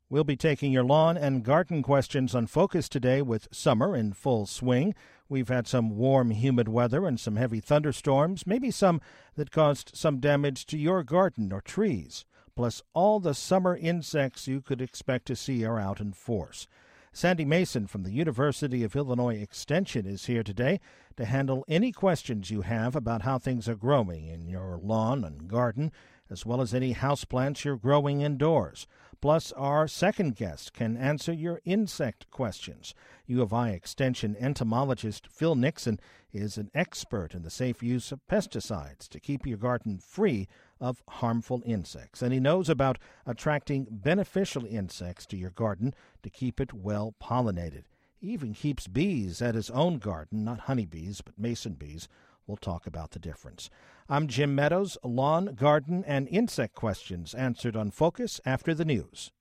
We'll be taking your lawn and garden questions on Focus today with summer in full swing. We've had some warm, humid weather and some heavy thunderstorms, maybe some that caused some damage to your garden or trees. Plus, all the summer insects you could expect to see are out in force. Sandy Mason from the University of Illinois Extension is here today to handle any questions you have about how things are growing in your lawn and garden, as well as any houseplants you're growing indoors. Plus, our second guest can answer your insect questions. U of I Extension entomologist Phil Nixon is an expert in the safe use of pesticides to keep your garden free of harmful insects. And he knows about attracting beneficial insects to your garden to keep it well pollinated. He even keeps bees at his own garden, not honeybees, but mason bees. We'll talk about the difference. I'm Jim Meadows. Lawn, garden, and insect questions answered on Focus after the news.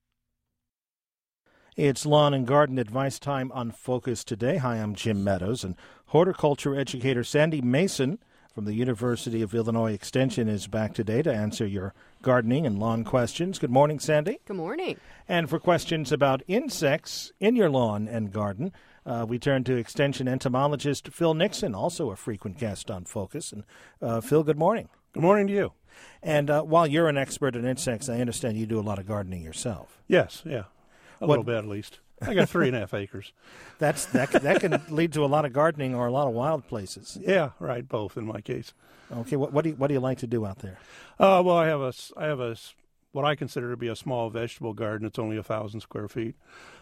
It's lawn and garden advice time on Focus today. Hi, I'm Jim Meadows, and horticulture educator Sandy Mason from the University of Illinois Extension is back today to answer your gardening and lawn questions. Good morning, Sandy. Good morning. And for questions about insects in your lawn and garden, we turn to Extension entomologist Phil Nixon, also a frequent guest on Focus. And Phil, good morning. Good morning to you. And while you're an expert in insects, I understand you do a lot of gardening yourself. Yes, yeah. A little bit at least. I got 3.5 acres. That can lead to a lot of gardening or a lot of wild places. Yeah, right. Both in my case. Okay. What do you like to do out there? Well, I have a what I consider to be a small vegetable garden. It's only 1,000 square feet,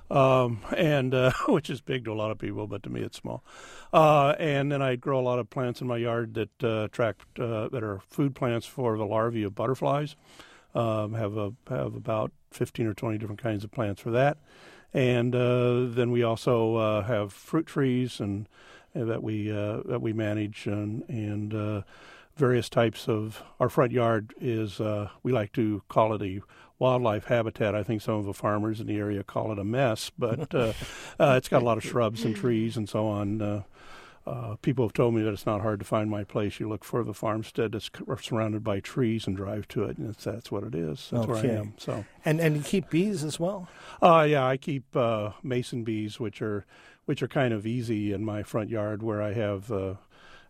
and which is big to a lot of people, but to me it's small. And then I grow a lot of plants in my yard that that are food plants for the larvae of butterflies. Have about 15 or 20 different kinds of plants for that. And then we also have fruit trees and that we manage and various types of. Our front yard is we like to call it a wildlife habitat. I think some of the farmers in the area call it a mess, but it's got a lot of shrubs and trees and so on. People have told me that it's not hard to find my place. You look for the farmstead that's surrounded by trees and drive to it, and that's what it is. That's where I am. So, and you keep bees as well? Yeah, I keep mason bees, which are kind of easy in my front yard, where I have a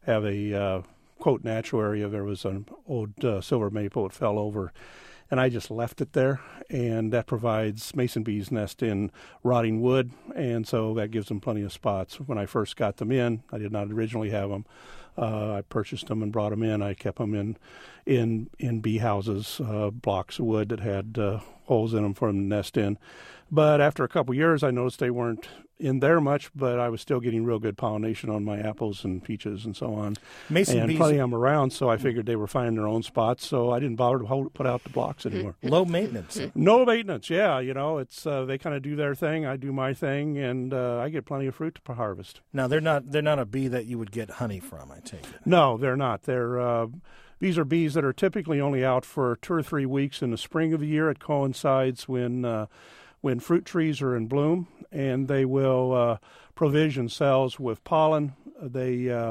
quote natural area. There was an old silver maple that fell over, and I just left it there, and that provides mason bees nest in rotting wood, and so that gives them plenty of spots. When I first got them in, I did not originally have them. I purchased them and brought them in. I kept them in bee houses, blocks of wood that had holes in them for them to nest in. But after a couple of years, I noticed they weren't in there much, but I was still getting real good pollination on my apples and peaches and so on. Mason bees, plenty of them around, so I figured they were finding their own spots, so I didn't bother to put out the blocks anymore. Low maintenance. No maintenance, yeah. It's they kind of do their thing, I do my thing, and I get plenty of fruit to harvest. Now, they're not a bee that you would get honey from, I take it. No, they're not. These are bees that are typically only out for 2 or 3 weeks in the spring of the year. It coincides when fruit trees are in bloom, and they will provision cells with pollen. They are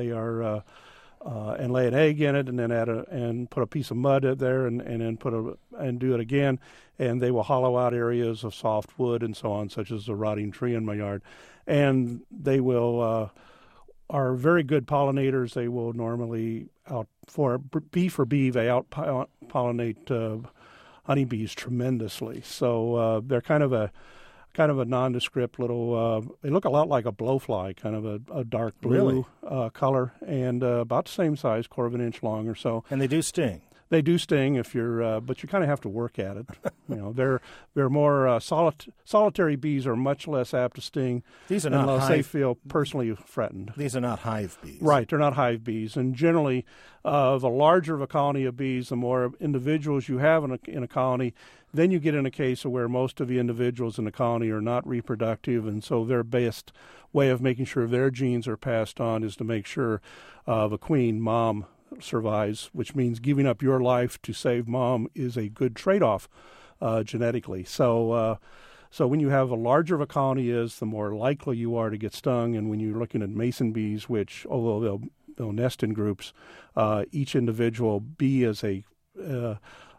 and lay an egg in it, and then and put a piece of mud in there, and then do it again, and they will hollow out areas of soft wood and so on, such as a rotting tree in my yard, and they will are very good pollinators. They will normally bee for bee, they out pollinate honeybees tremendously. So they're kind of a nondescript little. They look a lot like a blowfly, kind of a dark blue color, and about the same size, 1/4 inch long or so. And they do sting. They do sting if you're, but you kind of have to work at it. They're more solitary bees are much less apt to sting. These are not unless hive. they feel personally threatened. These are not hive bees. Right, they're not hive bees, and generally, the larger of a colony of bees, the more individuals you have in a colony. Then you get in a case of where most of the individuals in the colony are not reproductive, and so their best way of making sure their genes are passed on is to make sure the queen, mom, survives, which means giving up your life to save mom is a good trade-off genetically. So when you have a larger of a colony is, the more likely you are to get stung. And when you're looking at mason bees, which although they'll nest in groups, each individual bee is a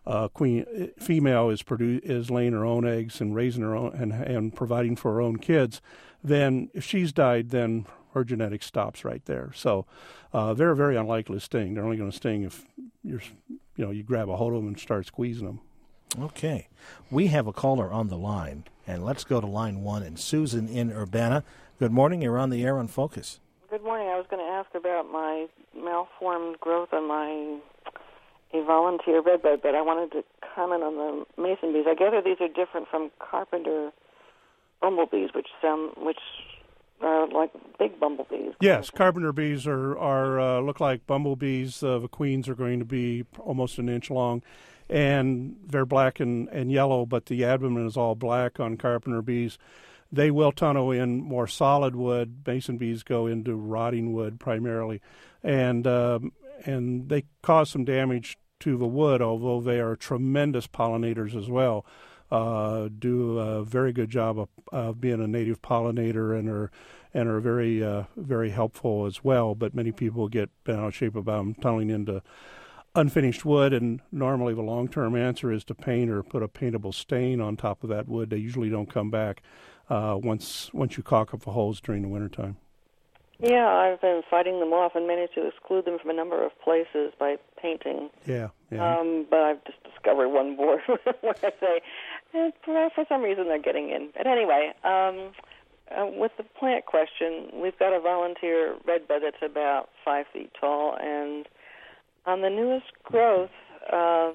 female is laying her own eggs and raising her own and providing for her own kids, then if she's died, then her genetics stops right there. So they're very unlikely to sting. They're only going to sting if you grab a hold of them and start squeezing them. Okay. We have a caller on the line, and let's go to line 1. And Susan in Urbana. Good morning. You're on the air on Focus. Good morning. I was going to ask about my malformed growth on a volunteer redbud, but I wanted to comment on the mason bees. I gather these are different from carpenter bumblebees, which are like big bumblebees. Yes, carpenter bees are look like bumblebees. The queens are going to be almost an inch long, and they're black and yellow, but the abdomen is all black on carpenter bees. They will tunnel in more solid wood. Mason bees go into rotting wood primarily, and they cause some damage to the wood, although they are tremendous pollinators as well. Do a very good job of being a native pollinator and are very very helpful as well. But many people get bent out of shape about them tunneling into unfinished wood, and normally the long-term answer is to paint or put a paintable stain on top of that wood. They usually don't come back once you caulk up the holes during the wintertime. Yeah, I've been fighting them off and managed to exclude them from a number of places by painting. Yeah. But I've just discovered one more when I say, for some reason they're getting in. But anyway, with the plant question, we've got a volunteer redbud that's about 5 feet tall, and on the newest growth, the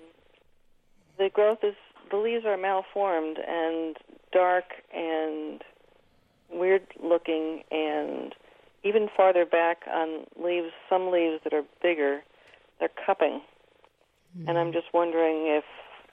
leaves are malformed and dark and weird looking, and even farther back on leaves, some leaves that are bigger, they're cupping. Mm-hmm. And I'm just wondering if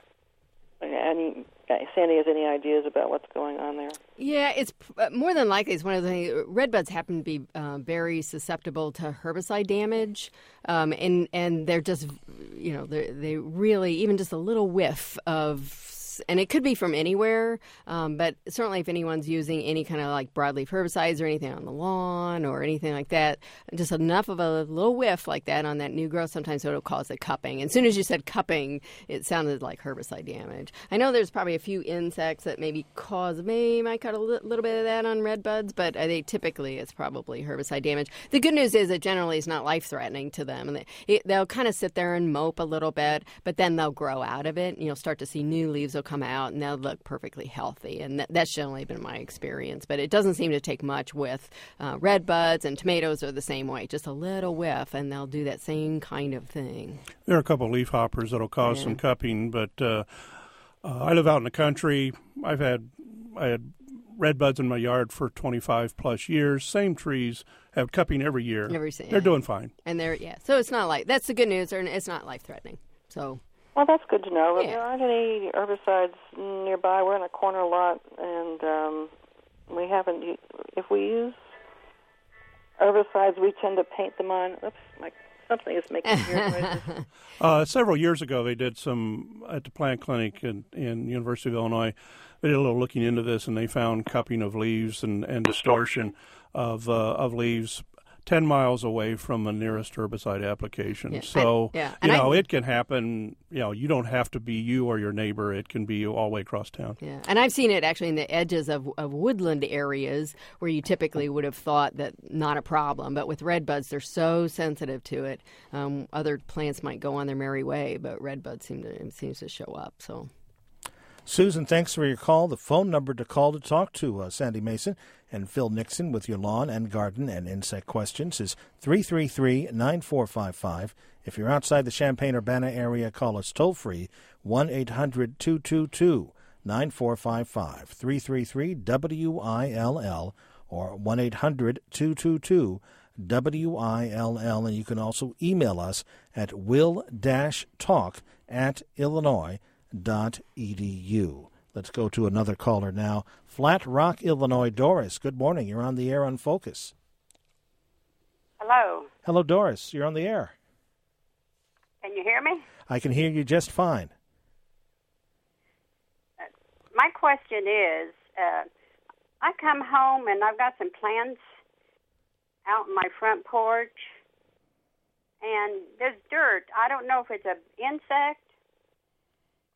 Sandy has any ideas about what's going on there. Yeah, it's more than likely it's one of the things. Redbuds happen to be very susceptible to herbicide damage, and they're just, they really, even just a little whiff of, and it could be from anywhere, but certainly if anyone's using any kind of like broadleaf herbicides or anything on the lawn or anything like that, just enough of a little whiff like that on that new growth, sometimes it'll cause a cupping. And as soon as you said cupping, it sounded like herbicide damage. I know there's probably a few insects that might cut a little bit of that on redbuds, but typically it's probably herbicide damage. The good news is it generally is not life-threatening to them. And they'll kind of sit there and mope a little bit, but then they'll grow out of it, and you'll start to see new leaves will come out, and they'll look perfectly healthy. And that's generally been my experience. But it doesn't seem to take much with redbuds, and tomatoes are the same way. Just a little whiff, and they'll do that same kind of thing. There are a couple of leaf hoppers that'll cause some cupping, but I live out in the country. I had redbuds in my yard for 25 plus years. Same trees have cupping every year. They're doing fine. And so it's not that's the good news. It's not life threatening. So. Well, that's good to know. Yeah. There aren't any herbicides nearby. We're in a corner lot, and we haven't. If we use herbicides, we tend to paint them on. Oops, something is making weird noises. Several years ago, they did some at the plant clinic in University of Illinois. They did a little looking into this, and they found cupping of leaves and distortion of leaves 10 miles away from the nearest herbicide application. Yeah. So, it can happen. You don't have to be you or your neighbor. It can be all the way across town. Yeah, and I've seen it actually in the edges of woodland areas where you typically would have thought that not a problem. But with redbuds, they're so sensitive to it. Other plants might go on their merry way, but redbuds seems to show up. So. Susan, thanks for your call. The phone number to call to talk to Sandy Mason and Phil Nixon with your lawn and garden and insect questions is 333-9455. If you're outside the Champaign-Urbana area, call us toll-free, 1-800-222-9455, 333-WILL, or 1-800-222-WILL. And you can also email us at will-talk@illinois.edu. Let's go to another caller now. Flat Rock, Illinois. Doris, good morning. You're on the air on Focus. Hello. Hello, Doris. You're on the air. Can you hear me? I can hear you just fine. My question is, I come home and I've got some plants out in my front porch, and there's dirt. I don't know if it's an insect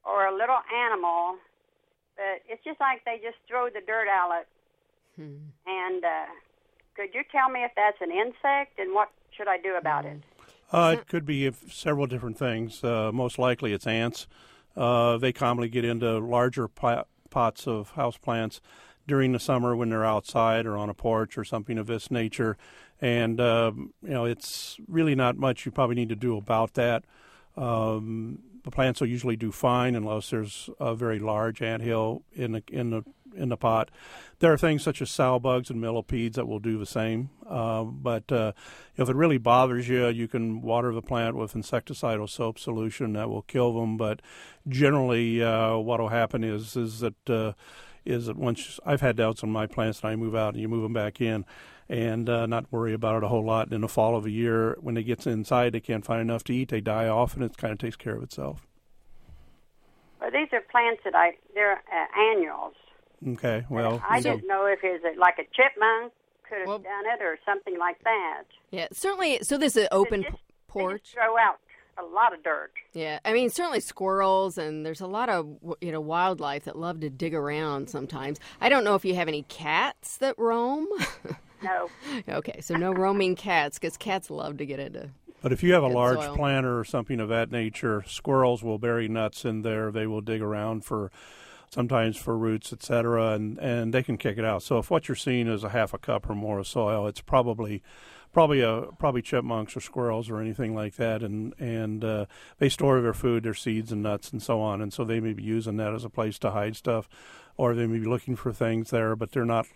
or a little animal, but it's just like they just throw the dirt out. And could you tell me if that's an insect and what should I do about it? It could be several different things. Most likely it's ants. They commonly get into larger pots of houseplants during the summer when they're outside or on a porch or something of this nature. And, it's really not much you probably need to do about that. The plants will usually do fine unless there's a very large anthill in the pot. There are things such as sow bugs and millipedes that will do the same. But if it really bothers you, you can water the plant with insecticidal soap solution that will kill them. But generally, what will happen is that once I've had doubts on my plants and I move out and you move them back in, and not worry about it a whole lot. In the fall of a year, when they get inside, they can't find enough to eat. They die off, and it kind of takes care of itself. Well, these are plants that they're annuals. Okay, well. I didn't know if it's like a chipmunk could have done it or something like that. Yeah, certainly. So this is an open porch. They just throw out a lot of dirt. Yeah, I mean, certainly squirrels, and there's a lot of, wildlife that love to dig around sometimes. I don't know if you have any cats that roam. No. Okay, so no roaming cats, because cats love to get into. But if you have a large soil. planter or something of that nature, squirrels will bury nuts in there. They will dig around sometimes for roots, etc., and they can kick it out. So if what you're seeing is a half a cup or more of soil, it's probably chipmunks or squirrels or anything like that, and they store their food, their seeds and nuts and so on, and so they may be using that as a place to hide stuff, or they may be looking for things there, but they're not.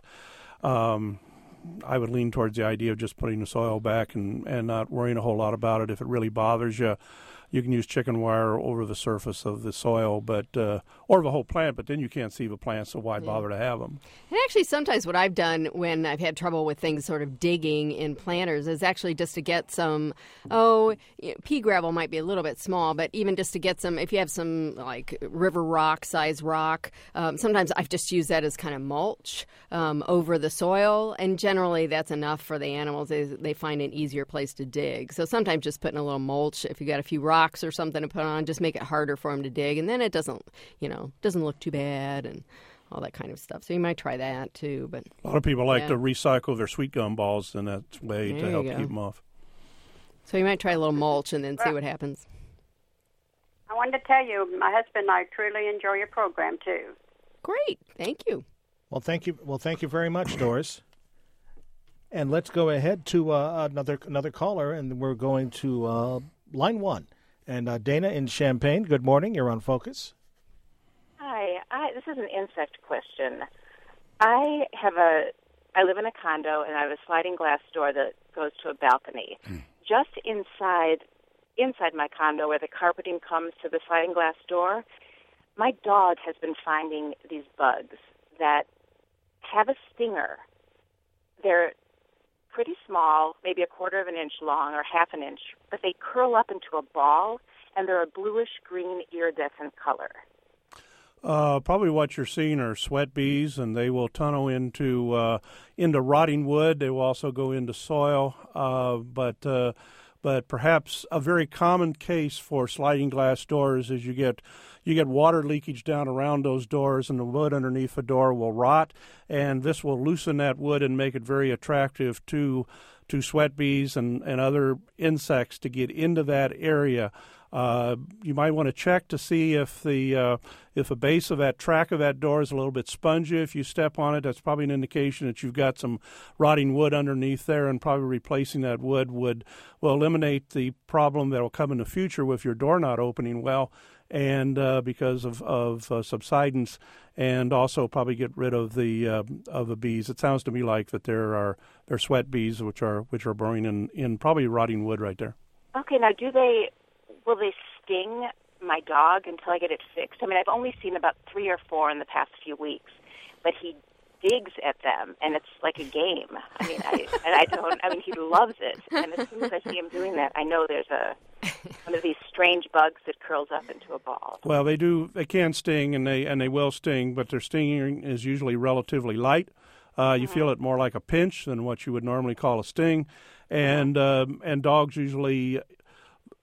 I would lean towards the idea of just putting the soil back and not worrying a whole lot about it. If it really bothers you, you can use chicken wire over the surface of the soil, but or the whole plant, but then you can't see the plant, so why bother to have them? And actually, sometimes what I've done when I've had trouble with things sort of digging in planters is actually just to get some, pea gravel might be a little bit small, but even just to get some, if you have some like river rock, size rock, sometimes I've just used that as kind of mulch over the soil, and generally that's enough for the animals. They find an easier place to dig. So sometimes just putting a little mulch, if you got a few rocks or something to put on, just make it harder for them to dig, and then it doesn't look too bad and all that kind of stuff. So you might try that too. But a lot of people like to recycle their sweet gum balls in that way to help keep them off. So you might try a little mulch and then see what happens. I wanted to tell you, my husband and I truly enjoy your program too. Great, thank you. Well, thank you very much, Doris. And let's go ahead to another caller, and we're going to line one. And Dana in Champaign, good morning. You're on Focus. Hi. This is an insect question. I live in a condo, and I have a sliding glass door that goes to a balcony. Just inside my condo, where the carpeting comes to the sliding glass door, my dog has been finding these bugs that have a stinger. They're pretty small, maybe a quarter of an inch long or half an inch, but they curl up into a ball, and they're a bluish-green iridescent color. Probably what you're seeing are sweat bees, and they will tunnel into rotting wood. They will also go into soil, but perhaps a very common case for sliding glass doors is you get water leakage down around those doors, and the wood underneath the door will rot, and this will loosen that wood and make it very attractive to sweat bees and other insects to get into that area. You might want to check to see if the base of that track of that door is a little bit spongy. If you step on it, that's probably an indication that you've got some rotting wood underneath there, and probably replacing that wood will eliminate the problem that will come in the future with your door not opening well, and because of subsidence, and also probably get rid of the bees. It sounds to me like that they're sweat bees, which are burrowing in probably rotting wood right there. Okay, now will they sting my dog until I get it fixed? I mean, I've only seen about 3 or 4 in the past few weeks, but he digs at them, and it's like a game. I mean, he loves it, and as soon as I see him doing that, I know there's one of these strange bugs that curls up into a ball. Well, they can sting, and they will sting, but their stinging is usually relatively light. You feel it more like a pinch than what you would normally call a sting, and dogs usually,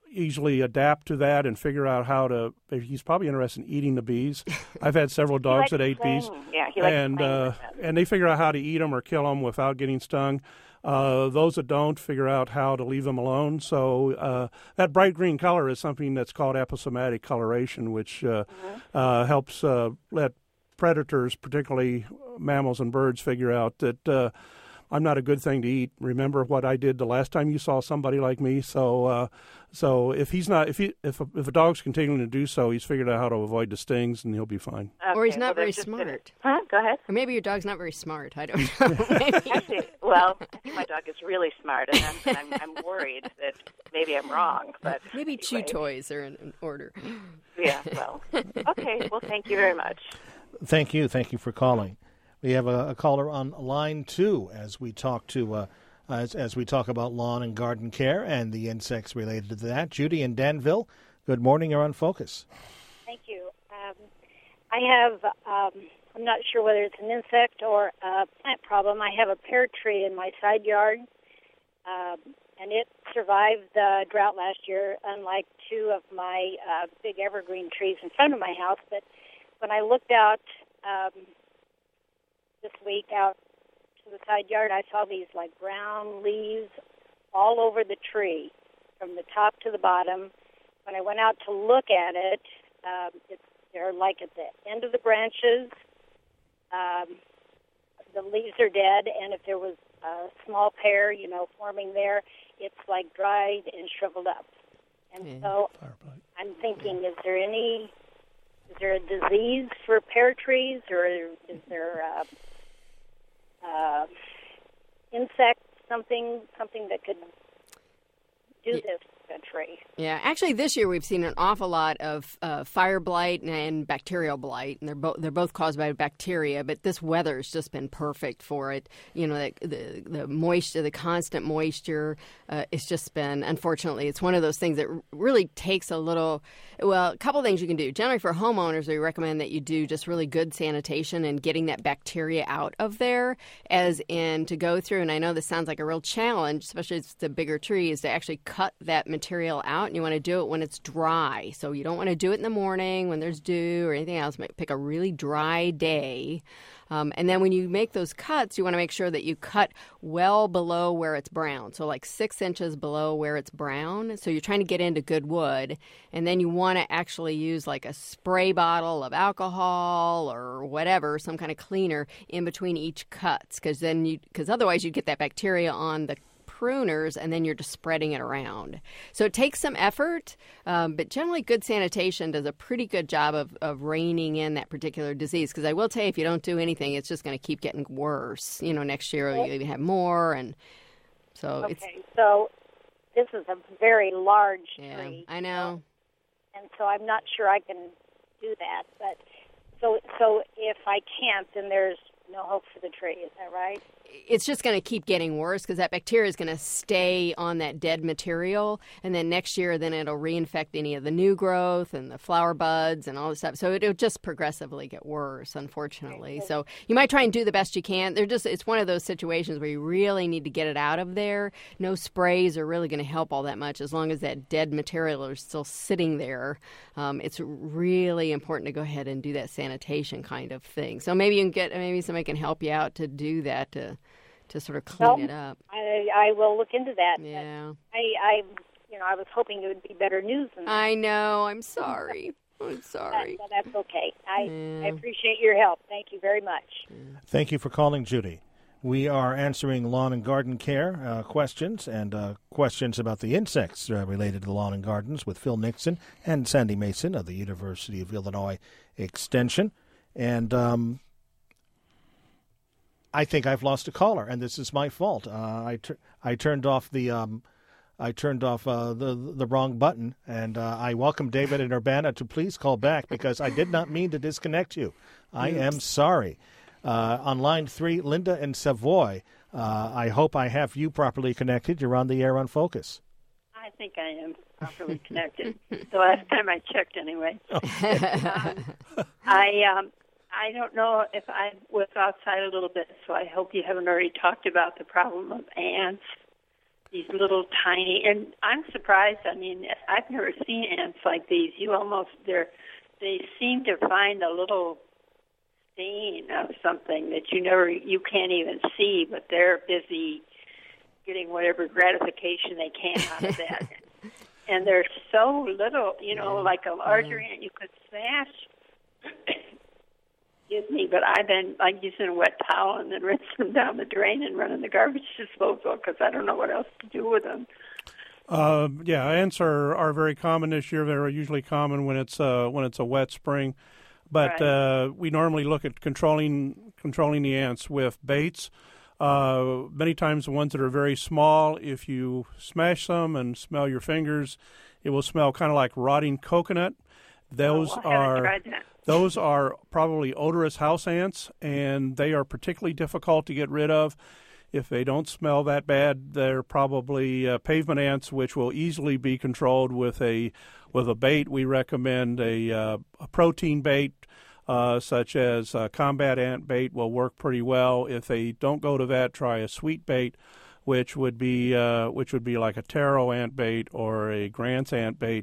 easily adapt to that and figure out how to. He's probably interested in eating the bees. I've had several dogs that ate bees, and they figure out how to eat them or kill them without getting stung. Those that don't figure out how to leave them alone. So that bright green color is something that's called aposematic coloration, which helps let predators, particularly mammals and birds, figure out that I'm not a good thing to eat. Remember what I did the last time you saw somebody like me. So if a dog's continuing to do so, he's figured out how to avoid the stings, and he'll be fine. Okay, or he's not very smart. Huh? Go ahead. Or maybe your dog's not very smart. I don't know. Actually, well, I think my dog is really smart, and I'm worried that maybe I'm wrong. But maybe anyway. chew toys are in order. Yeah. Well. Okay. Well, thank you very much. Thank you for calling. We have a caller on line 2 as we talk to as we talk about lawn and garden care and the insects related to that. Judy in Danville, good morning. You're on Focus. Thank you. I have, I'm not sure whether it's an insect or a plant problem. I have a pear tree in my side yard, and it survived the drought last year, unlike 2 of my big evergreen trees in front of my house. But when I looked out this week out to the side yard, I saw these like brown leaves all over the tree from the top to the bottom. When I went out to look at it, they're like at the end of the branches. The leaves are dead, and if there was a small pear, forming there, it's like dried and shriveled up. And so I'm thinking, is there a disease for pear trees, or is there insect, something that could do this to a tree? Yeah, actually, this year we've seen an awful lot of fire blight and bacterial blight, and they're both caused by bacteria. But this weather's just been perfect for it. The moisture, the constant moisture, it's just been. Unfortunately, it's one of those things that really takes a little. Well, a couple things you can do. Generally, for homeowners, we recommend that you do just really good sanitation and getting that bacteria out of there, as in to go through. And I know this sounds like a real challenge, especially if it's a bigger tree, is to actually cut that material out. And you want to do it when it's dry. So you don't want to do it in the morning when there's dew or anything else. Pick a really dry day. And then when you make those cuts, you want to make sure that you cut well below where it's brown. So like 6 inches below where it's brown. So you're trying to get into good wood. And then you want to actually use like a spray bottle of alcohol or whatever, some kind of cleaner in between each cuts. Because otherwise you'd get that bacteria on the pruners, and then you're just spreading it around. So it takes some effort, but generally good sanitation does a pretty good job of reining in that particular disease. Because I will tell you, if you don't do anything, it's just going to keep getting worse. Next year you'll even have more, and so So this is a very large tree. I know. And so I'm not sure I can do that. But so if I can't, then there's no hope for the tree. Is that right? It's just going to keep getting worse because that bacteria is going to stay on that dead material. And then next year, then it'll reinfect any of the new growth and the flower buds and all this stuff. So it'll just progressively get worse, unfortunately. So you might try and do the best you can. It's one of those situations where you really need to get it out of there. No sprays are really going to help all that much as long as that dead material is still sitting there. It's really important to go ahead and do that sanitation kind of thing. So maybe somebody can help you out to do that, to sort of clean it up. I will look into that. Yeah. I was hoping it would be better news than that. I know. I'm sorry. I'm sorry. But that's okay. I appreciate your help. Thank you very much. Thank you for calling, Judy. We are answering lawn and garden care questions and questions about the insects related to lawn and gardens with Phil Nixon and Sandy Mason of the University of Illinois Extension. And I think I've lost a caller, and this is my fault. I turned off the wrong button, and I welcome David and Urbana to please call back because I did not mean to disconnect you. I am sorry. On line 3, Linda in Savoy. I hope I have you properly connected. You're on the air on Focus. I think I am properly connected. The last time I checked, anyway. I don't know if I was outside a little bit, so I hope you haven't already talked about the problem of ants these little tiny, and I'm surprised. I mean, I've never seen ants like these. They seem to find a little stain of something that you can't even see, but they're busy getting whatever gratification they can out of that. And they're so little, like a larger ant you could smash. Excuse me, but I've been using a wet towel and then rinsing them down the drain and running the garbage disposal because I don't know what else to do with them. Ants are very common this year. They're usually common when it's a wet spring, but Right. We normally look at controlling the ants with baits. Many times the ones that are very small, if you smash them and smell your fingers, it will smell kind of like rotting coconut. Those I haven't tried that. Those are probably odorous house ants, and they are particularly difficult to get rid of. If they don't smell that bad, they're probably pavement ants, which will easily be controlled with a bait. We recommend a protein bait, such as combat ant bait will work pretty well. If they don't go to that, try a sweet bait, which would be like a taro ant bait or a Grant's ant bait.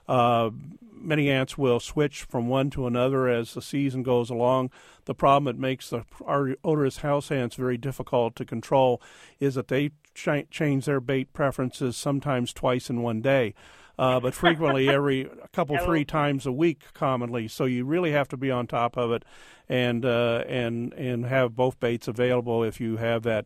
Many ants will switch from one to another as the season goes along. The problem that makes our odorous house ants very difficult to control is that they change their bait preferences sometimes twice in one day, but frequently every couple, 3 times a week commonly. So you really have to be on top of it and have both baits available if you have that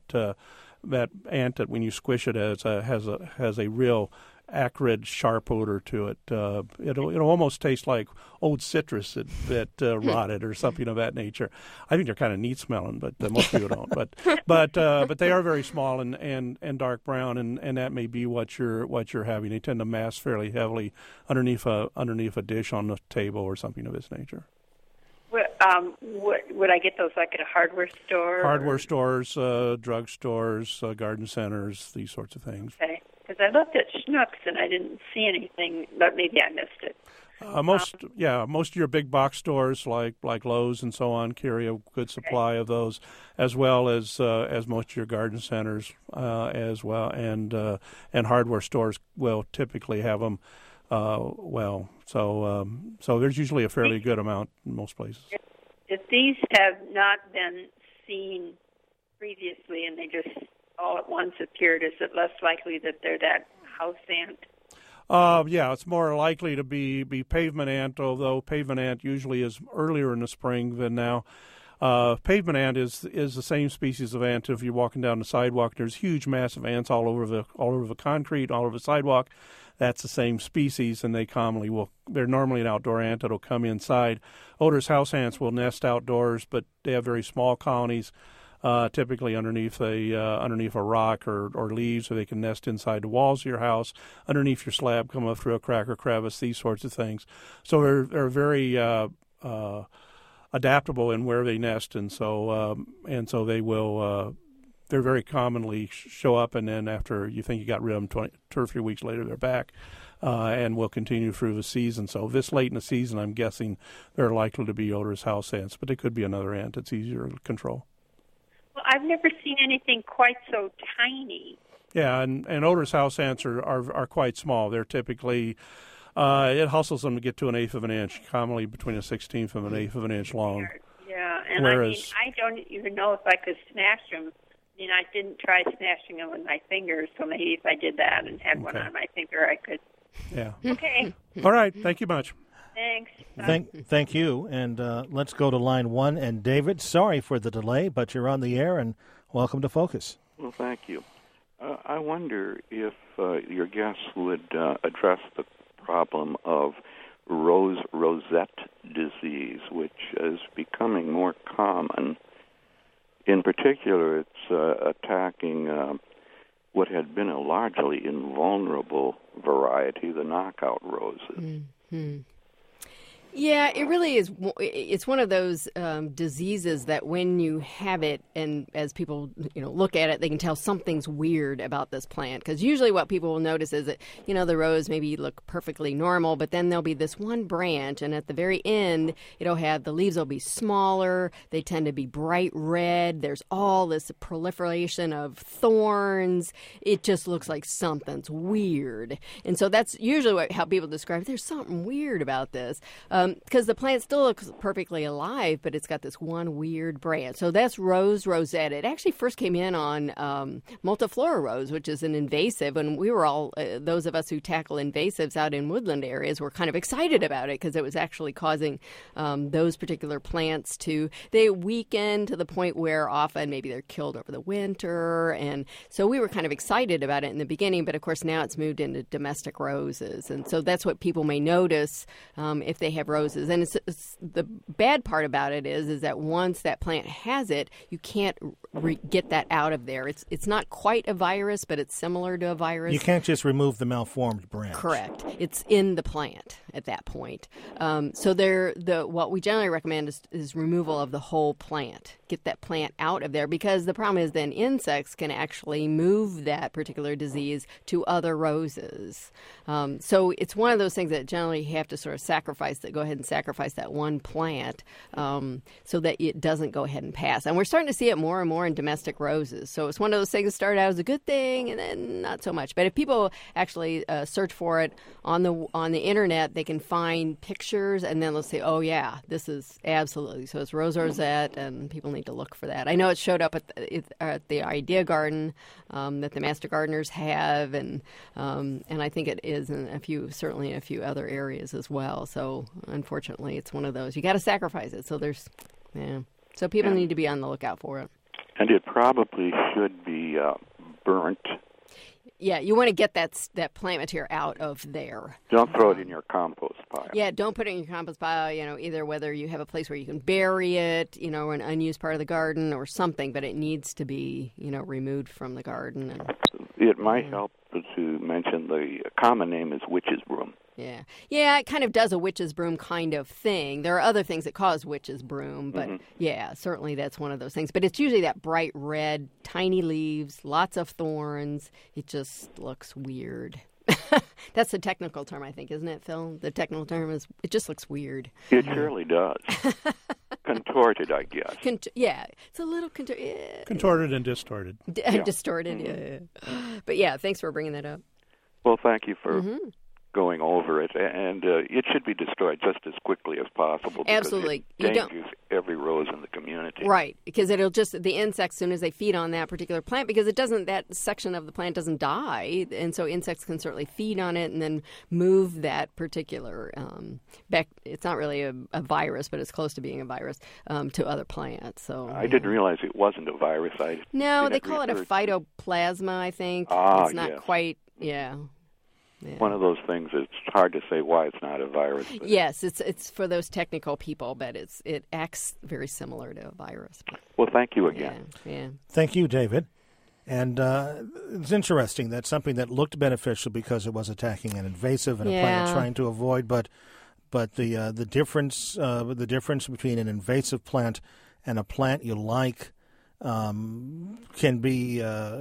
ant that when you squish it has a real acrid, sharp odor to it. It'll almost taste like old citrus that rotted or something of that nature. I think they're kind of neat smelling, but most people don't. But they are very small and dark brown, and that may be what you're having. They tend to mass fairly heavily underneath a dish on the table or something of this nature. Would I get those like at a hardware store? Hardware stores, drug stores, garden centers, these sorts of things. Okay. Because I looked at Schnucks and I didn't see anything, but maybe I missed it. Most of your big box stores like Lowe's and so on carry a good supply of those, as well as most of your garden centers as well, and hardware stores will typically have them. So there's usually a fairly good amount in most places. If these have not been seen previously and they just all at once appeared, is it less likely that they're that house ant? It's more likely to be pavement ant, although pavement ant usually is earlier in the spring than now. Pavement ant is the same species of ant. If you're walking down the sidewalk, there's huge, massive ants all over the concrete, all over the sidewalk. That's the same species, and they're normally an outdoor ant that'll come inside. Odorous house ants will nest outdoors, but they have very small colonies. Typically underneath a rock or leaves, so they can nest inside the walls of your house, underneath your slab, come up through a crack or crevice, these sorts of things. So they're very adaptable in where they nest, and so they will. They're very commonly show up, and then after you think you got rid of them, 2 or 3 weeks later, they're back, and will continue through the season. So this late in the season, I'm guessing they're likely to be odorous house ants, but they could be another ant that's easier to control. Well, I've never seen anything quite so tiny. Yeah, and odorous house ants are quite small. They're typically, it hustles them to get to 1/8 of an inch, commonly between 1/16 and 1/8 of an inch long. Yeah, and I don't even know if I could smash them. I didn't try smashing them with my fingers, so maybe if I did that and had one on my finger, I could. Yeah. Okay. All right. Thank you much. Thanks. Thank you. And let's go to line 1. And David, sorry for the delay, but you're on the air, and welcome to Focus. Well, thank you. I wonder if your guests would address the problem of rosette disease, which is becoming more common. In particular, it's attacking what had been a largely invulnerable variety, the knockout roses. Mm-hmm. Yeah, it really is. It's one of those diseases that when you have it, and as people look at it, they can tell something's weird about this plant. Because usually what people will notice is that the rows maybe look perfectly normal, but then there'll be this one branch, and at the very end, the leaves will be smaller. They tend to be bright red. There's all this proliferation of thorns. It just looks like something's weird, and so that's usually how people describe it. There's something weird about this. Because the plant still looks perfectly alive, but it's got this one weird branch. So that's rose rosette. It actually first came in on multiflora rose, which is an invasive. And we were all, those of us who tackle invasives out in woodland areas, were kind of excited about it because it was actually causing those particular plants they weaken to the point where often maybe they're killed over the winter. And so we were kind of excited about it in the beginning, but of course now it's moved into domestic roses. And so that's what people may notice if they have roses. And it's the bad part about it is that once that plant has it, you can't get that out of there. It's not quite a virus, but it's similar to a virus. You can't just remove the malformed branch. Correct. It's in the plant at that point. So what we generally recommend is removal of the whole plant. Get that plant out of there, because the problem is then insects can actually move that particular disease to other roses. So it's one of those things that generally you have to sort of go ahead and sacrifice that one plant so that it doesn't go ahead and pass. And we're starting to see it more and more in domestic roses. So it's one of those things that started out as a good thing and then not so much. But if people actually search for it on the internet, they can find pictures and then they'll say, oh yeah, this is absolutely. So it's rose rosette, and people need to look for that. I know it showed up at the Idea Garden that the Master Gardeners have, and I think it is certainly in a few other areas as well. So unfortunately, it's one of those. You got to sacrifice it. So so people need to be on the lookout for it. And it probably should be burnt. Yeah, you want to get that plant material out of there. Don't throw it in your compost pile. Yeah, don't put it in your compost pile, either whether you have a place where you can bury it, or an unused part of the garden or something, but it needs to be, removed from the garden. It might help to mention the common name is witch's broom. Yeah, it kind of does a witch's broom kind of thing. There are other things that cause witch's broom, but yeah, certainly that's one of those things. But it's usually that bright red, tiny leaves, lots of thorns. It just looks weird. That's the technical term, I think, isn't it, Phil? The technical term is it just looks weird. It surely does. Contorted, I guess. Yeah, it's a little contorted. Contorted and distorted. Distorted, yeah. But yeah, thanks for bringing that up. Well, thank you for going over it, and it should be destroyed just as quickly as possible. Absolutely. It endangers every rose in the community. Right, because it'll the insects, as soon as they feed on that particular plant, because that section of the plant doesn't die, and so insects can certainly feed on it and then move that particular, it's not really a virus, but it's close to being a virus, to other plants. So I didn't realize it wasn't a virus. No, they call it a phytoplasma, I think. It's not quite, yeah. One of those things, it's hard to say why it's not a virus. Yes, it's for those technical people, but it acts very similar to a virus. Well, thank you again. Yeah. Thank you, David. And it's interesting that something that looked beneficial because it was attacking an invasive and a plant you're trying to avoid, but the difference between an invasive plant and a plant you like can be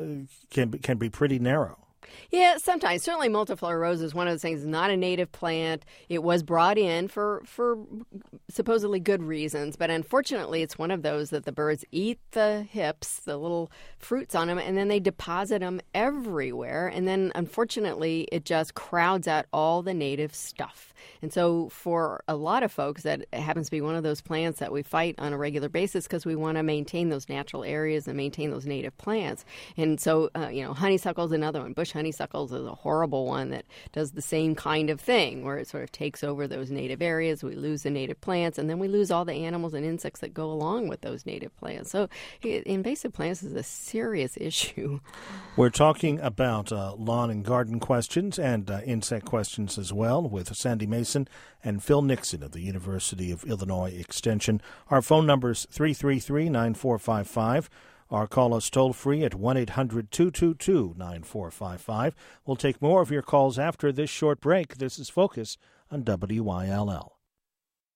pretty narrow. Yeah, sometimes. Certainly multiflora rose is one of those things. It's not a native plant. It was brought in for supposedly good reasons, but unfortunately it's one of those that the birds eat the hips, the little fruits on them, and then they deposit them everywhere, and then unfortunately it just crowds out all the native stuff. And so for a lot of folks, that happens to be one of those plants that we fight on a regular basis because we want to maintain those natural areas and maintain those native plants. And so, honeysuckle is another one. Bush honeysuckles is a horrible one that does the same kind of thing, where it sort of takes over those native areas. We lose the native plants, and then we lose all the animals and insects that go along with those native plants. So invasive plants is a serious issue. We're talking about lawn and garden questions and insect questions as well with Sandy Mason and Phil Nixon of the University of Illinois Extension. Our phone number is 333-9455. Or call us toll-free at 1-800-222-9455. We'll take more of your calls after this short break. This is Focus on WYLL.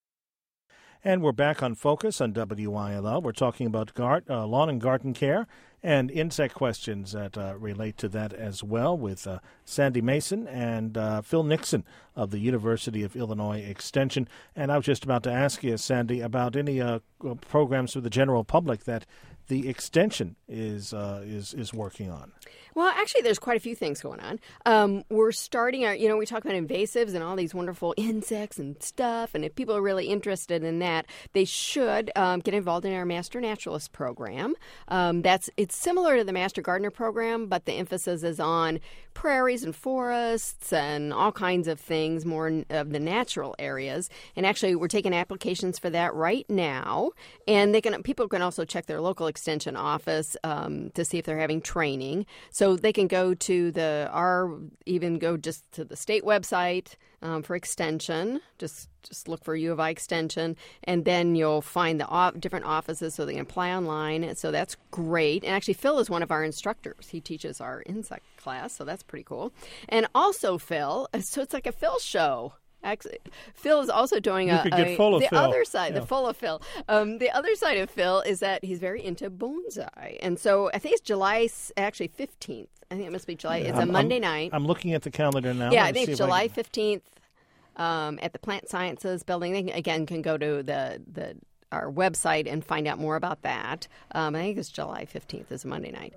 And we're back on Focus on WILL. We're talking about lawn and garden care and insect questions that relate to that as well with Sandy Mason and Phil Nixon of the University of Illinois Extension. And I was just about to ask you, Sandy, about any programs for the general public that the Extension is working on. Well, actually, there's quite a few things going on. We're starting our, we talk about invasives and all these wonderful insects and stuff. And if people are really interested in that, they should get involved in our Master Naturalist program. It's similar to the Master Gardener program, but the emphasis is on prairies and forests and all kinds of things, more of the natural areas. And actually, we're taking applications for that right now. And people can also check their local extension office to see if they're having training. So they can go to even go just to the state website for extension. Just look for U of I Extension, and then you'll find the different offices so they can apply online. So that's great. And actually, Phil is one of our instructors. He teaches our insect class, so that's pretty cool. And also, Phil, so it's like a Phil show. Actually, Phil is also doing the other side, the full of Phil. The other side of Phil is that he's very into bonsai, and so I think it's July 15th. I think it must be July. It's a Monday night. I'm looking at the calendar now. Yeah, I think it's July 15th at the Plant Sciences building. They again can go to our website and find out more about that. I think it's July 15th is a Monday night.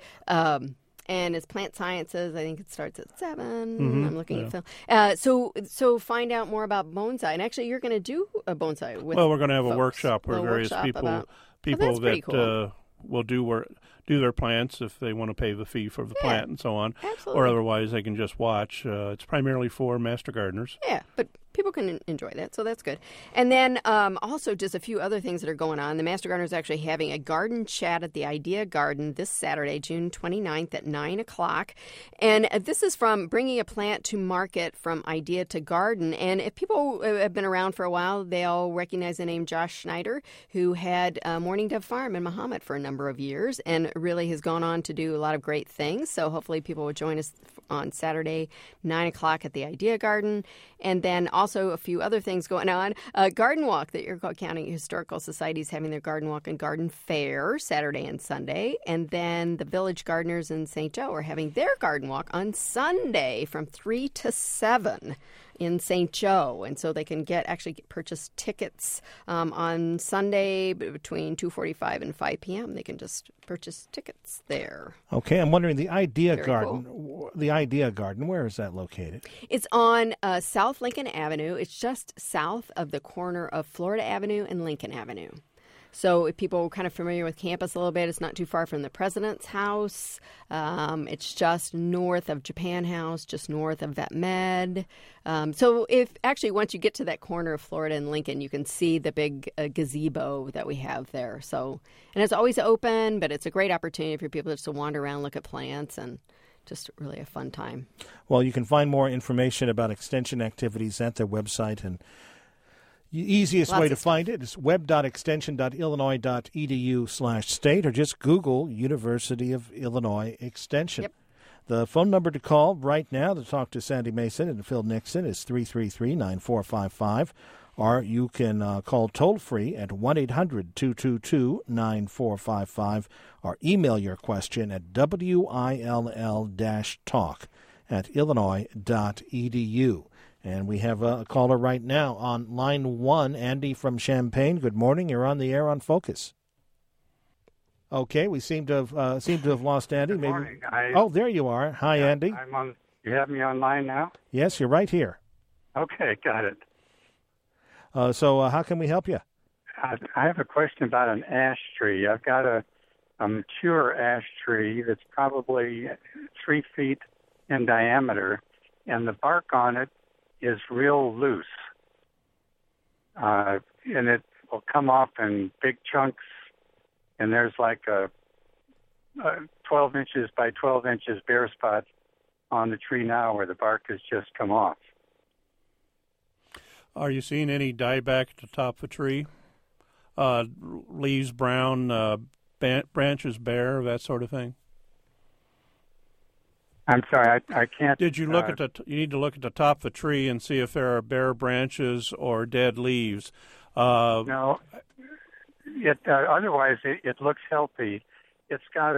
And it's Plant Sciences. I think it starts at 7. Mm-hmm. I'm looking at Phil. So find out more about bonsai. And actually, you're going to do a bonsai with we're going to have folks. A workshop where various people that cool. will do their plants if they want to pay the fee for the plant and so on. Absolutely. Or otherwise, they can just watch. It's primarily for master gardeners. Yeah, but people can enjoy that, so that's good. And then also just a few other things that are going on. The Master Gardener is actually having a garden chat at the Idea Garden this Saturday, June 29th at 9 o'clock. And this is from bringing a plant to market from idea to garden. And if people have been around for a while, they'll recognize the name Josh Schneider, who had Morning Dove Farm in Mahomet for a number of years and really has gone on to do a lot of great things. So hopefully people will join us on Saturday, 9 o'clock at the Idea Garden. And then also a few other things going on. Garden Walk, the Iroquois County Historical Society is having their Garden Walk and Garden Fair Saturday and Sunday. And then the Village Gardeners in St. Joe are having their Garden Walk on Sunday from 3 to 7 in St. Joe. And so they can purchase tickets on Sunday between 2:45 and 5 p.m. They can just purchase tickets there. Okay, I'm wondering the Idea Very Garden. Cool. The Idea Garden, where is that located? It's on South Lincoln Avenue. It's just south of the corner of Florida Avenue and Lincoln Avenue. So if people are kind of familiar with campus a little bit, it's not too far from the President's House. It's just north of Japan House, just north of Vet Med. So once you get to that corner of Florida and Lincoln, you can see the big gazebo that we have there. So, and it's always open, but it's a great opportunity for people just to wander around, look at plants, and just really a fun time. Well, you can find more information about extension activities at their website, and the easiest way to find it is web.extension.illinois.edu/state, or just Google University of Illinois Extension. Yep. The phone number to call right now to talk to Sandy Mason and Phil Nixon is 333-9455, or you can call toll-free at 1-800-222-9455, or email your question at will-talk@illinois.edu. And we have a caller right now on line 1, Andy from Champaign. Good morning. You're on the air on Focus. Okay, we seem to have lost Andy. Good morning. There you are. Hi, Andy. You have me online now? Yes, you're right here. Okay, got it. So how can we help you? I have a question about an ash tree. I've got a mature ash tree that's probably 3 feet in diameter, and the bark on it is real loose. And it will come off in big chunks, and there's like a 12 inches by 12 inches bare spot on the tree now where the bark has just come off. Are you seeing any dieback at the top of the tree? Leaves brown, branches bare, that sort of thing? I'm sorry, I can't. Did you look you need to look at the top of the tree and see if there are bare branches or dead leaves. No, otherwise it looks healthy. It's got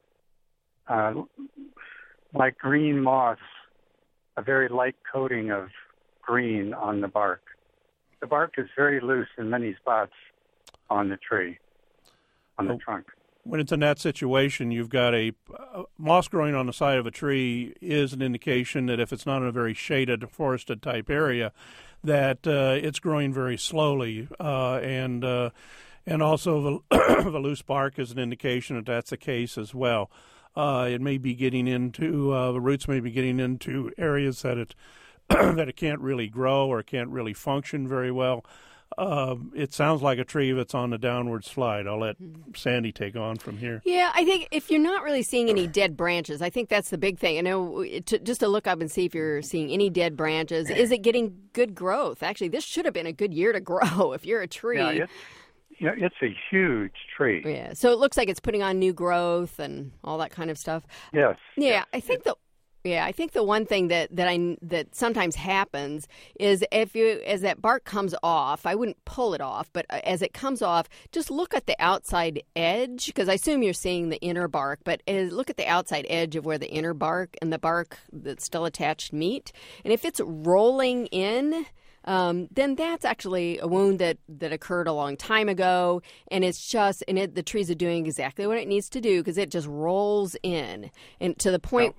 like green moss, a very light coating of green on the bark. The bark is very loose in many spots on the tree, on the trunk. When it's in that situation, you've got a moss growing on the side of a tree is an indication that if it's not in a very shaded, forested type area, that it's growing very slowly, and also the loose bark is an indication that that's the case as well. It may be getting into the roots may be getting into areas that it that it can't really grow or can't really function very well. It sounds like a tree that's on the downward slide. I'll let Sandy take on from here. Yeah, I think if you're not really seeing any dead branches, I think that's the big thing. I know just to look up and see if you're seeing any dead branches. Is it getting good growth? Actually, this should have been a good year to grow if you're a tree. Yeah, it's a huge tree. Yeah, so it looks like it's putting on new growth and all that kind of stuff. Yes. Yeah, yes. I think the one thing that sometimes happens is as that bark comes off, I wouldn't pull it off, but as it comes off, just look at the outside edge, because I assume you're seeing the inner bark, but look at the outside edge of where the inner bark and the bark that's still attached meet. And if it's rolling in, then that's actually a wound that occurred a long time ago, and the trees are doing exactly what it needs to do because it just rolls in, and to the point.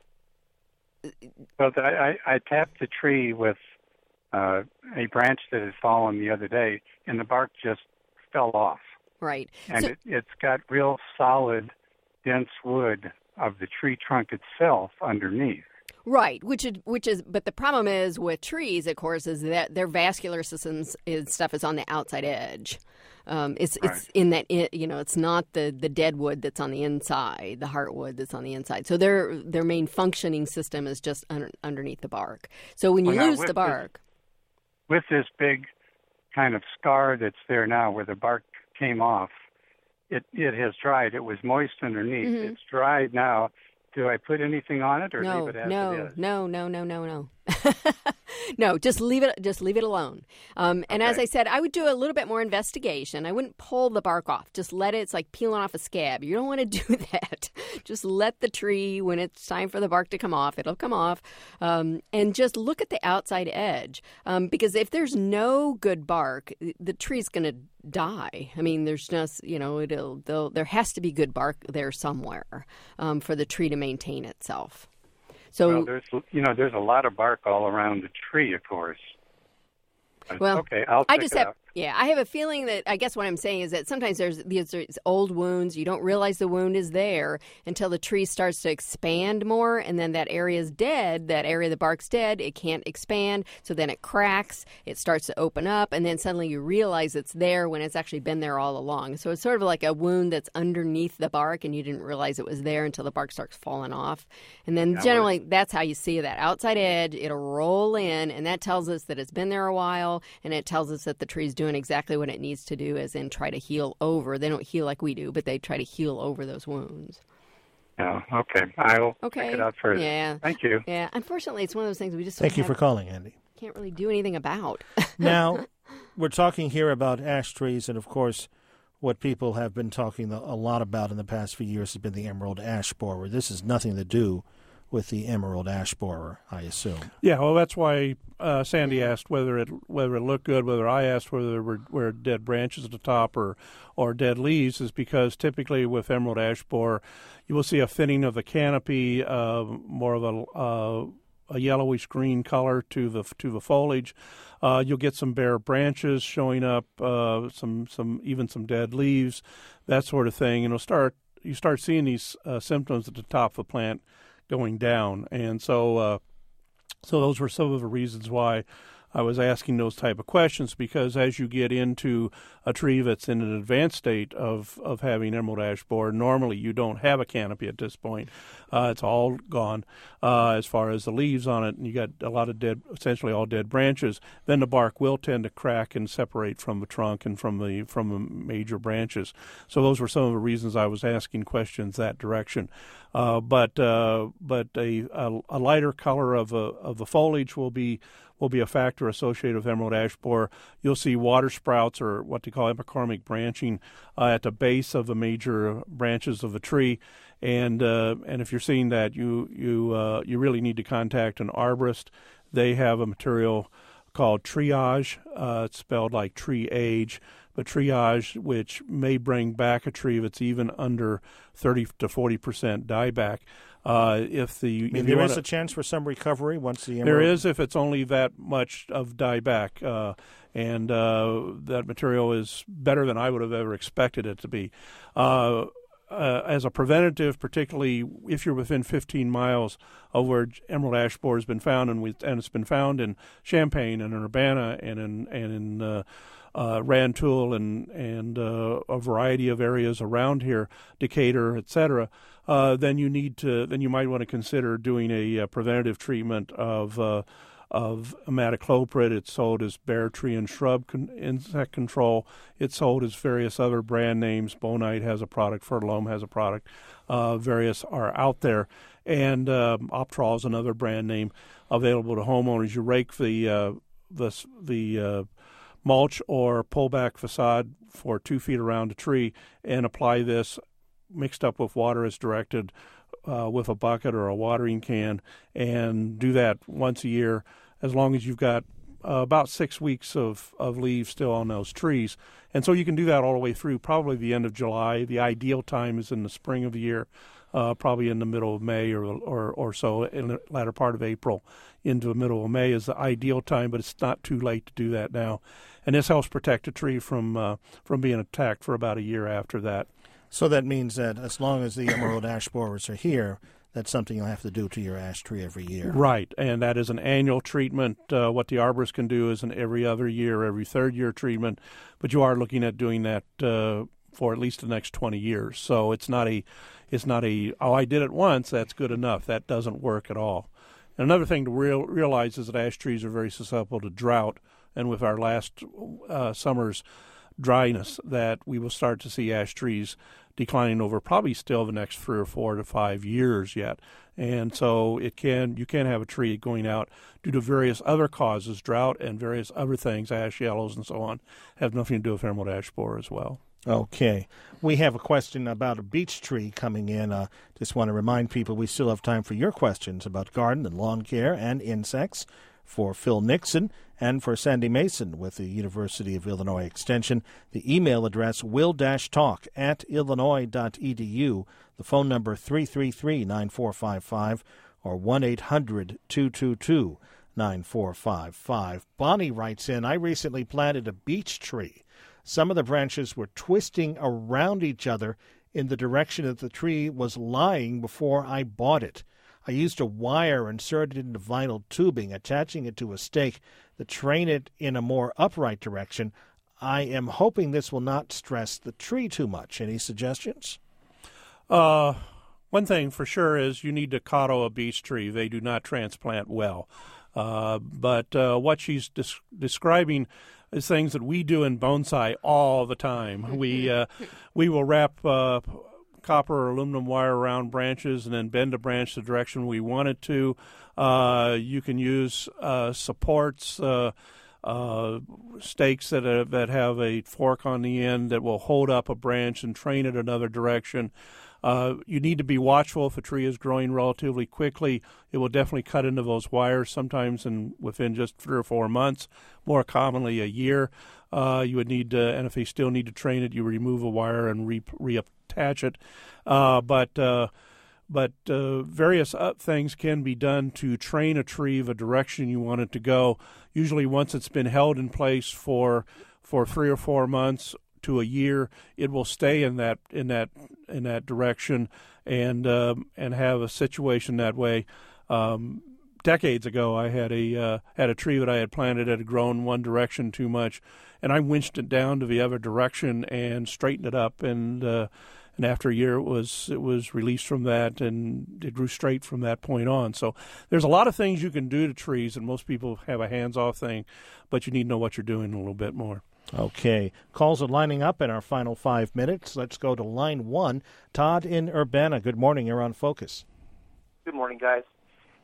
Well, I tapped the tree with a branch that had fallen the other day, and the bark just fell off. Right. And it's got real solid, dense wood of the tree trunk itself underneath. Right, which is, but the problem is with trees, of course, is that their vascular systems stuff is on the outside edge. It's in that it's not the dead wood that's on the inside, the heartwood that's on the inside. So their main functioning system is just underneath the bark. So when you lose the bark, with this big kind of scar that's there now where the bark came off, it has dried. It was moist underneath. Mm-hmm. It's dried now. Do I put anything on it or leave it as it is? No. No, just leave it alone. And as I said, I would do a little bit more investigation. I wouldn't pull the bark off. Just let it. It's like peeling off a scab. You don't want to do that. Just let the tree, when it's time for the bark to come off, it'll come off. And just look at the outside edge. Because if there's no good bark, the tree's going to die. I mean, there's just, there has to be good bark there somewhere for the tree to maintain itself. So there's a lot of bark all around the tree, of course. Well, okay, I'll check it out. Yeah, I have a feeling that, I guess what I'm saying is that sometimes there's these old wounds. You don't realize the wound is there until the tree starts to expand more, and then that area is dead. That area of the bark's dead. It can't expand, so then it cracks. It starts to open up, and then suddenly you realize it's there when it's actually been there all along. So it's sort of like a wound that's underneath the bark, and you didn't realize it was there until the bark starts falling off. And then generally that's how you see that outside edge. It'll roll in, and that tells us that it's been there a while, and it tells us that the tree's doing exactly what it needs to do, as in try to heal over. They don't heal like we do, but they try to heal over those wounds. Yeah, okay. I'll check it out further. Yeah. Thank you. Yeah, unfortunately, it's one of those things we just Thank you for calling, Andy. Can't really do anything about. Now, we're talking here about ash trees, and of course, what people have been talking a lot about in the past few years has been the emerald ash borer. This has nothing to do with the emerald ash borer, I assume. Yeah, well, that's why Sandy asked whether it looked good. Whether I asked whether there were dead branches at the top or dead leaves, is because typically with emerald ash borer, you will see a thinning of the canopy, more of a yellowish green color to the foliage. You'll get some bare branches showing up, some dead leaves, that sort of thing, and you start seeing these symptoms at the top of the plant going down, and so those were some of the reasons why I was asking those type of questions, because as you get into a tree that's in an advanced state of having emerald ash borer, normally you don't have a canopy at this point. It's all gone as far as the leaves on it, and you got a lot of essentially all dead branches. Then the bark will tend to crack and separate from the trunk and from the major branches. So those were some of the reasons I was asking questions that direction. But a lighter color of the foliage will be will be a factor associated with emerald ash borer. You'll see water sprouts, or what they call epicormic branching, at the base of the major branches of the tree. And if you're seeing that, you really need to contact an arborist. They have a material called Triage. It's spelled like tree age, but Triage, which may bring back a tree that's even under 30 to 40% dieback. There is a chance for some recovery once the emerald... There is, if it's only that much of dieback, and that material is better than I would have ever expected it to be. As a preventative, particularly if you're within 15 miles of where emerald ash borer has been found, and it's been found in Champaign and in Urbana and in Rantoul and a variety of areas around here, Decatur, etc. Then you might want to consider doing a preventative treatment of imidacloprid. It's sold as bear, tree, and shrub insect control. It's sold as various other brand names. Bonite has a product. Fertilome has a product. Various are out there. And Optrol is another brand name available to homeowners. You rake the mulch or pull back facade for 2 feet around a tree and apply this mixed up with water as directed with a bucket or a watering can, and do that once a year as long as you've got about 6 weeks of leaves still on those trees. And so you can do that all the way through probably the end of July. The ideal time is in the spring of the year, probably in the middle of May or so, in the latter part of April into the middle of May is the ideal time, but it's not too late to do that now. And this helps protect a tree from being attacked for about a year after that. So that means that as long as the emerald ash borers are here, that's something you'll have to do to your ash tree every year. Right, and that is an annual treatment. What the arborist can do is an every other year, every third year treatment, but you are looking at doing that for at least the next 20 years. So it's not a, oh, I did it once, that's good enough. That doesn't work at all. And another thing to realize is that ash trees are very susceptible to drought, and with our last summer's dryness, that we will start to see ash trees declining over probably still the next 3 or 4 to 5 years yet. And so you can have a tree going out due to various other causes, drought and various other things, ash yellows and so on, have nothing to do with emerald ash borer as well. Okay. We have a question about a beech tree coming in. Just want to remind people we still have time for your questions about garden and lawn care and insects. For Phil Nixon and for Sandy Mason with the University of Illinois Extension, the email address will-talk@illinois.edu, the phone number 333-9455 or 1-800-222-9455. Bonnie writes in, I recently planted a beech tree. Some of the branches were twisting around each other in the direction that the tree was lying before I bought it. I used a wire inserted into vinyl tubing, attaching it to a stake to train it in a more upright direction. I am hoping this will not stress the tree too much. Any suggestions? One thing for sure is you need to coddle a beech tree. They do not transplant well. But what she's describing is things that we do in bonsai all the time. We will wrap copper or aluminum wire around branches and then bend a branch the direction we want it to. You can use supports, stakes that have a fork on the end that will hold up a branch and train it another direction. You need to be watchful. If a tree is growing relatively quickly, it will definitely cut into those wires, sometimes within just 3 or 4 months, more commonly a year. You would need to, and if they still need to train it, you remove a wire and reattach it. But various things can be done to train a tree the direction you want it to go. Usually once it's been held in place for 3 or 4 months to a year, it will stay in that direction and have a situation that way. Decades ago, I had a tree that I had planted that had grown one direction too much, and I winched it down to the other direction and straightened it up. And after a year, it was released from that, and it grew straight from that point on. So there's a lot of things you can do to trees, and most people have a hands-off thing, but you need to know what you're doing a little bit more. Okay. Calls are lining up in our final 5 minutes. Let's go to line 1. Todd in Urbana. Good morning. You're on Focus. Good morning, guys.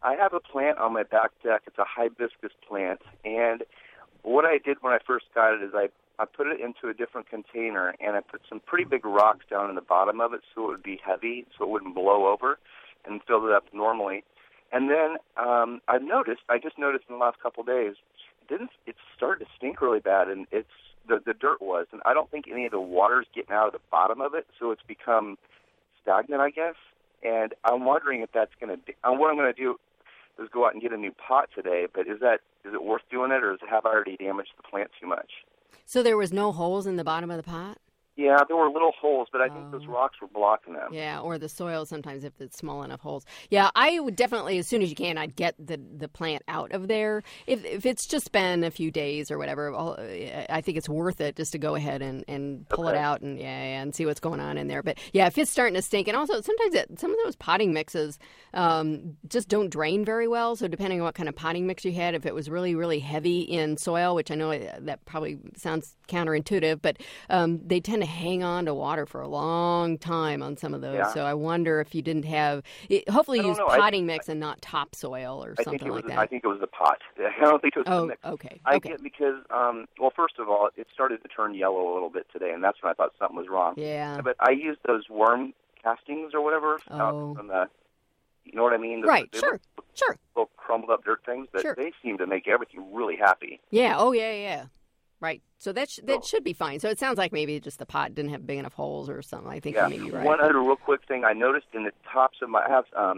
I have a plant on my back deck. It's a hibiscus plant, and what I did when I first got it is I put it into a different container, and I put some pretty big rocks down in the bottom of it so it would be heavy, so it wouldn't blow over, and filled it up normally. And then I just noticed in the last couple of days, it started to stink really bad, and the dirt was, and I don't think any of the water's getting out of the bottom of it, so it's become stagnant, I guess. And I'm wondering if that's going to. What I'm going to do is go out and get a new pot today. But is it worth doing it, or have I already damaged the plant too much? So there was no holes in the bottom of the pot? Yeah, there were little holes, but I think those rocks were blocking them. Yeah, or the soil sometimes if it's small enough holes. Yeah, I would definitely, as soon as you can, I'd get the plant out of there. If it's just been a few days or whatever, I think it's worth it just to go ahead and pull it out and see what's going on in there. But yeah, if it's starting to stink, and also sometimes some of those potting mixes just don't drain very well. So depending on what kind of potting mix you had, if it was really, really heavy in soil, which I know that probably sounds counterintuitive, but they tend to hang on to water for a long time on some of those. Yeah. So I wonder if you didn't have hopefully use potting mix and not topsoil or something like that. I think it was the pot. I don't think it was the mix. Okay. I get because first of all, it started to turn yellow a little bit today, and that's when I thought something was wrong. Yeah. But I used those worm castings or whatever out from the, you know what I mean? Right. Sure. Little crumbled up dirt things, but they seem to make everything really happy. Yeah. Oh yeah. Right. So that should be fine. So it sounds like maybe just the pot didn't have big enough holes or something. I think you may be right. One other real quick thing I noticed in the tops of I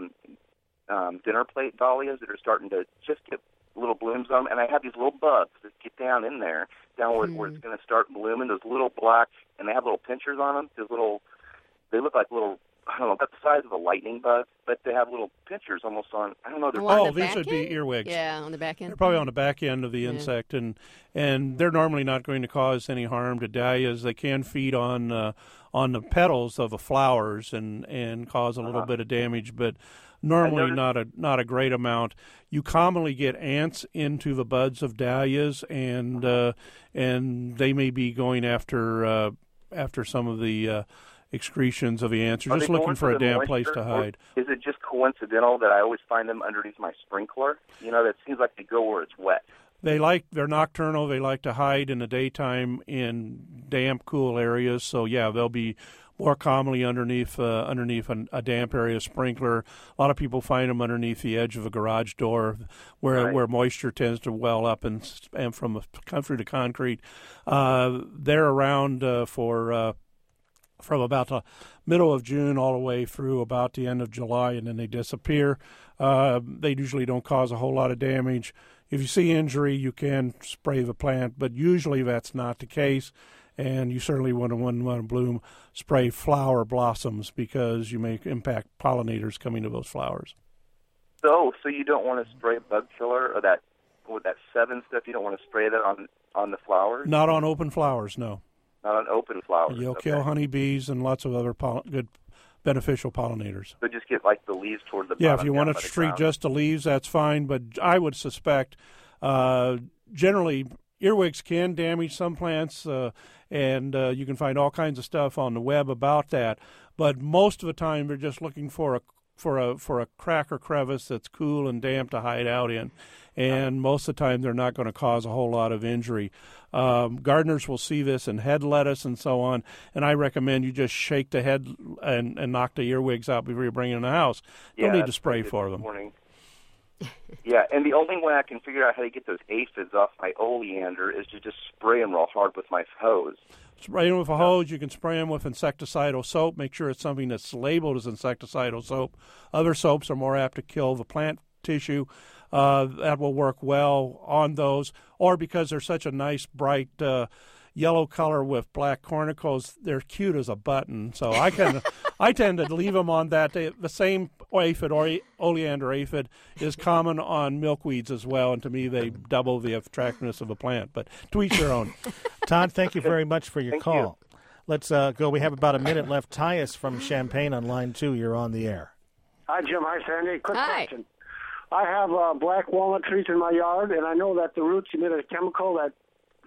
have dinner plate dahlias that are starting to just get little blooms on them, and I have these little bugs that get down in there, where it's going to start blooming. Those little black, and they have little pinchers on them. They look like little, I don't know, about the size of a lightning bug, but they have little pinchers almost on, I don't know. These would be earwigs. Yeah, on the back end. They're probably on the back end of the insect, and they're normally not going to cause any harm to dahlias. They can feed on the petals of the flowers and cause a little bit of damage, but normally not a great amount. You commonly get ants into the buds of dahlias, and they may be going after some of the excretions of the ants. You're just looking for a damp place to hide. Is it just coincidental that I always find them underneath my sprinkler? You know, that seems like they go where it's wet. They're nocturnal. They like to hide in the daytime in damp, cool areas. So yeah, they'll be more commonly underneath a damp area sprinkler. A lot of people find them underneath the edge of a garage door, where moisture tends to well up and from through the concrete. They're around from about the middle of June all the way through about the end of July, and then they disappear. They usually don't cause a whole lot of damage. If you see injury, you can spray the plant, but usually that's not the case, and you certainly wouldn't want to spray flower blossoms because you may impact pollinators coming to those flowers. So you don't want to spray bug killer or that 7 stuff? You don't want to spray that on the flowers? Not on open flowers, no. Not on open flowers. You'll kill honeybees and lots of other good beneficial pollinators. So just get like the leaves toward the bottom. Yeah, if you want to treat just the leaves, that's fine. But I would suspect generally earwigs can damage some plants, and you can find all kinds of stuff on the web about that. But most of the time, they're just looking for a crack or crevice that's cool and damp to hide out in. And most of the time, they're not going to cause a whole lot of injury. Gardeners will see this in head lettuce and so on, and I recommend you just shake the head and knock the earwigs out before you bring it in the house. You don't need to spray for them. Yeah, and the only way I can figure out how to get those aphids off my oleander is to just spray them real hard with my hose. Spray them with a hose. You can spray them with insecticidal soap. Make sure it's something that's labeled as insecticidal soap. Other soaps are more apt to kill the plant tissue. That will work well on those. Or because they're such a nice, bright yellow color with black cornicles, they're cute as a button. So I tend to leave them on that. The same aphid, or oleander aphid, is common on milkweeds as well, and to me they double the attractiveness of a plant. But to each their own. Todd, thank you very much for your call. Let's go. We have about a minute left. Tyus from Champaign on line 2. You're on the air. Hi, Jim. Hi, Sandy. Quick question. I have black walnut trees in my yard, and I know that the roots emit a chemical that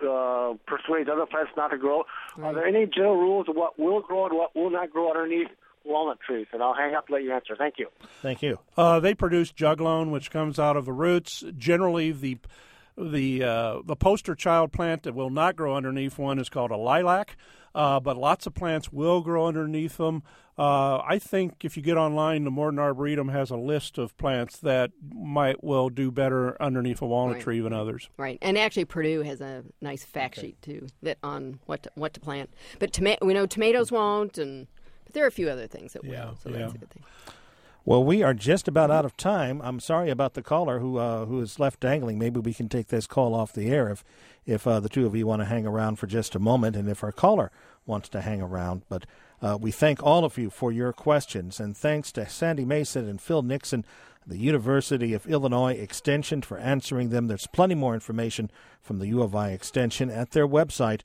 persuades other plants not to grow. Right. Are there any general rules of what will grow and what will not grow underneath walnut trees. And I'll hang up and let you answer. Thank you. Thank you. They produce juglone, which comes out of the roots. Generally, the poster child plant that will not grow underneath one is called a lilac, but lots of plants will grow underneath them. I think if you get online, the Morton Arboretum has a list of plants that will do better underneath a walnut tree than others. Right, and actually Purdue has a nice fact sheet too that on what to plant. But we know tomatoes won't, but there are a few other things that will. So that's a good thing. Well, we are just about out of time. I'm sorry about the caller who is left dangling. Maybe we can take this call off the air if the two of you want to hang around for just a moment, and if our caller wants to hang around. But we thank all of you for your questions, and thanks to Sandy Mason and Phil Nixon, the University of Illinois Extension, for answering them. There's plenty more information from the U of I Extension at their website,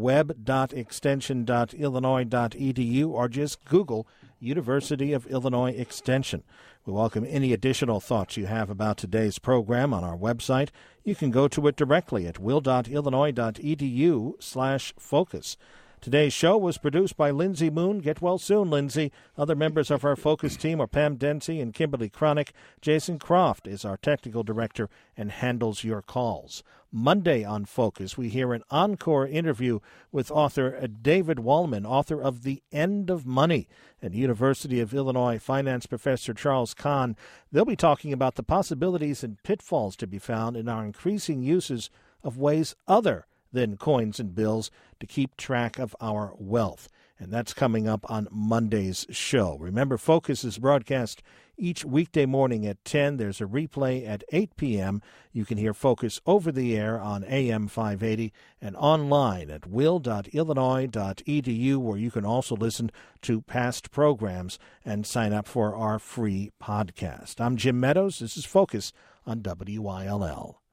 web.extension.illinois.edu, or just Google University of Illinois Extension. We welcome any additional thoughts you have about today's program on our website. You can go to it directly at will.illinois.edu/focus. Today's show was produced by Lindsay Moon. Get well soon, Lindsay. Other members of our Focus team are Pam Dempsey and Kimberly Cronick. Jason Croft is our technical director and handles your calls. Monday on Focus, we hear an encore interview with author David Wallman, author of The End of Money, and University of Illinois finance professor Charles Kahn. They'll be talking about the possibilities and pitfalls to be found in our increasing uses of ways other than coins and bills to keep track of our wealth. And that's coming up on Monday's show. Remember, Focus is broadcast each weekday morning at 10. There's a replay at 8 p.m. You can hear Focus over the air on AM 580 and online at will.illinois.edu, where you can also listen to past programs and sign up for our free podcast. I'm Jim Meadows. This is Focus on WILL.